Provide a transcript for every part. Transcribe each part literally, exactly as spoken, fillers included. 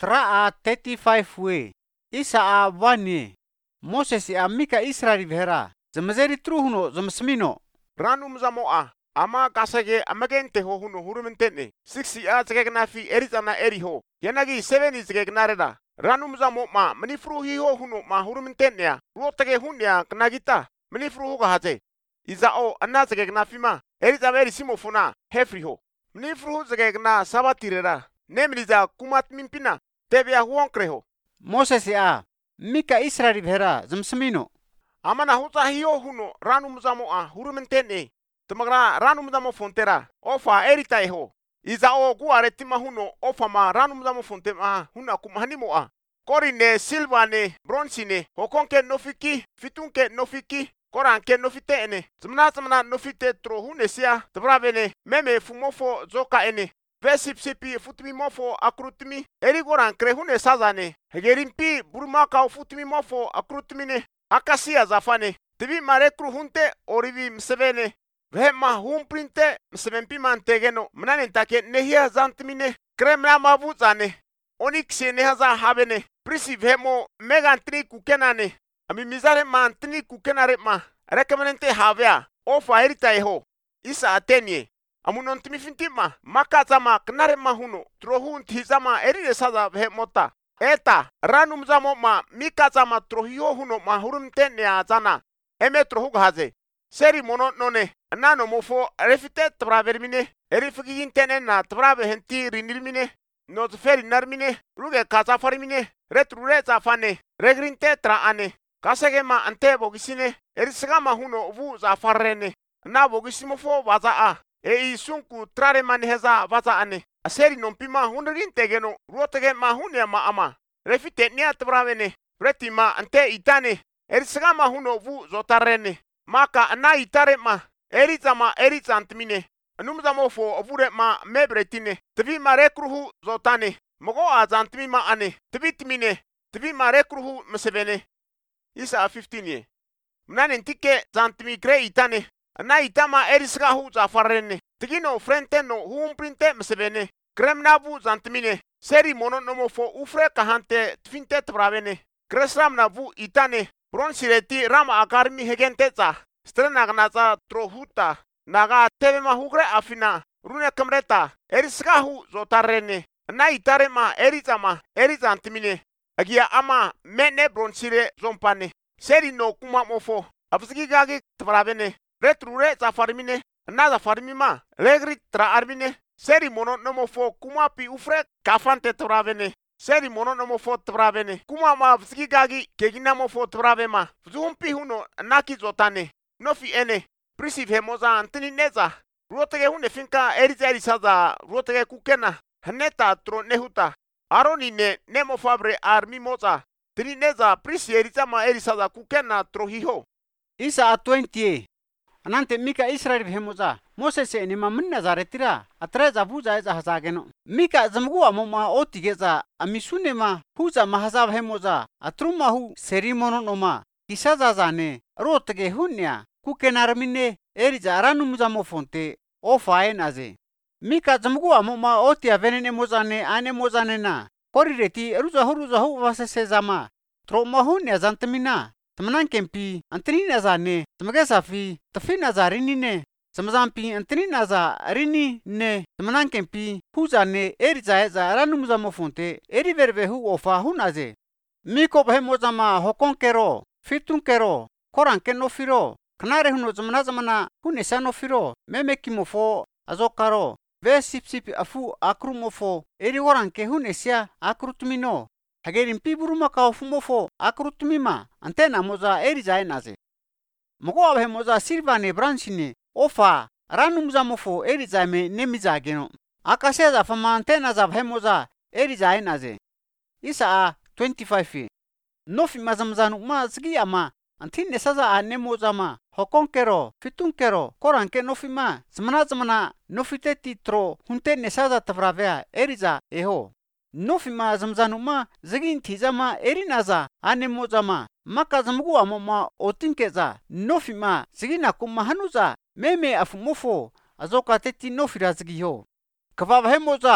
Tra a thirty-five we. Isa a wani. Moses a mika Israel vera. Zamazeri truhuno zamsmino. Ranum zamoa. Ama kasage amagente ho huno hurumentene. Sixty a zegna fi erizana eriho. Yanagi seven is gegnareda. Ranum zamo ma manifru hi ho huno ma hurumentene. Rotage hunya knagita. Manifru ho gahaze. Iza o anna zegna fi ma. Erizaberi simofuna hefriho. Manifru zegna sabatirera. Nemliza kumat mimpina. Tebia huonkreho. Moses a mika Israel vera zamsmino. Amana huta hiyo huno ranum zamoa hurumentene. Tumagra ranum zamo fontera. Ofa erita eho. Iza o guaretima huno ofa ma ranum zamo fontema huna kumhanimoa. Korine silvane bronsine. Hokonke nofiki. Fitunke nofiki. Koranke nofitene. Zmna zmna nofite tro hunesia. Tbravene. Meme fumofo zoka ene. Vesipsipi futumi mofo akrutumi. Eri goran krehune sazane. Hegerimpi burmaka futumi mofo akrutumine. Akasia zafane. Tibi marekru hunte orivi msevene. Vema humprinte msevempi mantegeno. Mnanentake nehia zantimine. Kremna mavuzane. Onixie nehaza habene. Prisi vemo megantri kukenane. Ami mizare mantri kukenare ma. Recommendente havea. Ofa erita eho. Isa atenye. Amunontimi fintima. Maka zama knare mahuno. Trohun tizama eride saza vemota. Eta ranum zamo ma mika zama trohio huno ma hurumtene azana. Eme trohug haze. Seri mono none. Nano mofo refite travermine. Erifigin tene na trave henti rinilmine. Noz feri narmine. Ruge kaza farimine. Retrure zafane. Regrinte tra ane. Kasege ma ante bogisine. Erisgama huno vu zafarene. Na bogisimofo waza a. E isunku trare manheza waza ane. Aseri nompima hunrin tegeno. Ruotege ma hunia ma ama. Refite nia tbravene. Reti ma ante itane. Erisgama huno vu zotarene. Maka ana itare ma. Eriza ma eriza antmine. Numza mofo ovure ma mebretine. Tvi ma rekruhu zotane. Mogo azantmi ma ane. Tvitmine. Tvi ma rekruhu msevene. Isa fifteen ye. Mnane tike zantmi kre itane. Na itama erisga hu zafarene. Tigino frente no humprinte msevene. Kremnabu zantmine. Seri mono nomofo ufre kahante tvinte tbravene. Kresram na vu itane. Bronsireti rama akarmi hegenteza. Strenagnaza trohuta. Naga tebema hugre afina. Rune kamreta. Erisga hu zotarene. Na itarema erizama. Erizantmine. Agia ama mene bronsire zompane. Seri no kuma mofo. Absigi gagi tbravene. Retrure zafarmine. Na zafarmima. Legri tra armine. Seri mono nomofo kuma pi ufre kafante tbravene. Seri mono nomofo tbravene. Kuma ma absigi gagi kegina mofo tbravema. Zumpi huno naki zotane. Nofi ene. Prisi hemoza antini neza. Ruotege hune finka eriza erisaza. Ruotege kukena. Haneta tro nehuta. Aronine nemo fabre armi moza. Tini neza prisi eriza ma erisaza kukena tro hiho. Isa a twenty. Anante mika Israel hemoza. Moses eni ma minna zaretira. Atreza buza eza hazageno. Mika zamgua moma otigeza. Amisune ma huza mahazab hemoza. Atruma hu serimono noma. Kisaza zane. Ruotege hunya. Kukenarmine eriza aranumuza mofonte ofaen aze. Mika zamgua moma otia venene mozane ane mozane na. Korireti ruza huruza hu vasese zama. Troma hunya zantamina. Tamanan kempi antinina zane. Tamagesa fi tafina za rinine. Samazampi antinina za rini ne. Tamanan kempi huzane eriza eza aranumuza mofonte eri verve hu ofa hunaze. Miko bahe mozama hokonkero. Fitunkero. Koranke no firo. Knare huno zamana zamana hune sano firo meme kimofo azokaro ve sip sip afu akrumofo eri waranke hune sia akrutumino hagerin piburuma ka fumofo akrutumima antena moza eri zainaze mogo abe moza silvane branchine ofa ranum zamofo eri zame nemiza geno akase za fama antena za moza eri zainaze isa twenty-five nofi mazamzanu ma zgi ama antine saza ane mozama hokonkero fitunkero koranke nofima zmana zmana nofite titro hunte nesaza tavravea eriza eho nofima zamzanuma zagin tizama erinaza ane mozama maka zamgu amoma otinkeza nofima zigina kuma hanuza meme afumofo azoka teti nofira zgiho kavava hemoza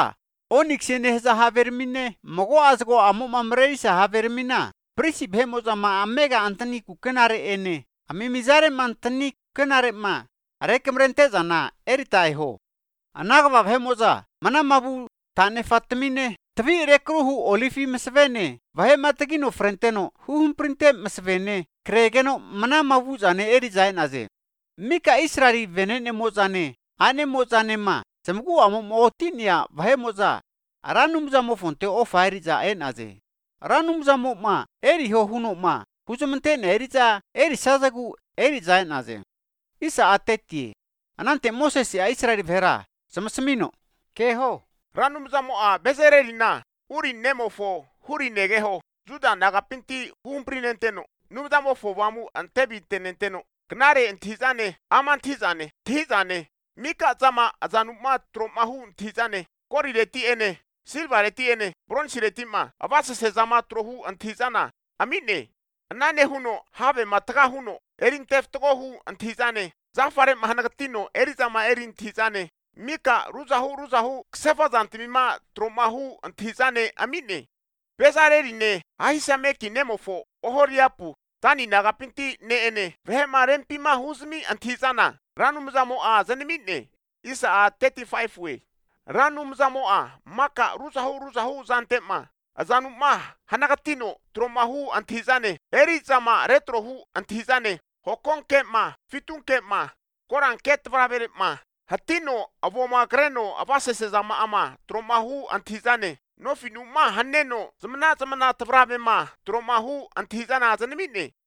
onyxene za havermine mogo asgo amo mamreisa havermina prisi bhemo za ma amega antani kukenare ene amimizare mantani kukenare ma arekemrente zana eritai ho anagva bhemo za mana mabu tane fatmine tvi rekruhu olifi mesvene vahe matagino frenteno huhum printe mesvene kregeno mana mabu zane eri zainaze mika israeli venene mozane ane mozane ma semgu amo motinia vahe moza aranum za mo fonte o fairi za enaze aranum za mo ma eri ho huno ma huzumte ne eri za eri sazagu eri zainaze isa ateti anante moses ya israeli vera samasmino keho ranum za mo a bezerelina uri nemofo huri negeho juda nagapinti humprinenteno num za mo fo wamu antebi tenenteno knare ntizane amantizane tizane mika zama azanuma tromahu ntizane korireti ene silvareti ene bronsireti ma avasa se zama trohu antizana amine nane huno have mataka huno erin teftohu antizane zafare mahanagatino erizama erin tizane mika ruzahu ruzahu ksefa zantimima tromahu antizane amine besarerine ahisame kinemofo ohoriapu tani nagapinti ne ene vehema rempima huzmi antizana ranum zamo a zanimine isa a thirty-five we ranum zamo a maka ruzahu ruzahu zantema azanuma hanagatino tromahu antizane eri zama retrohu antizane hokonke ma fitunke ma koranket vravere ma hatino avoma greno avase se zama ama tromahu antizane no finuma haneno zamana zamana tavrave ma tromahu antizana zanimine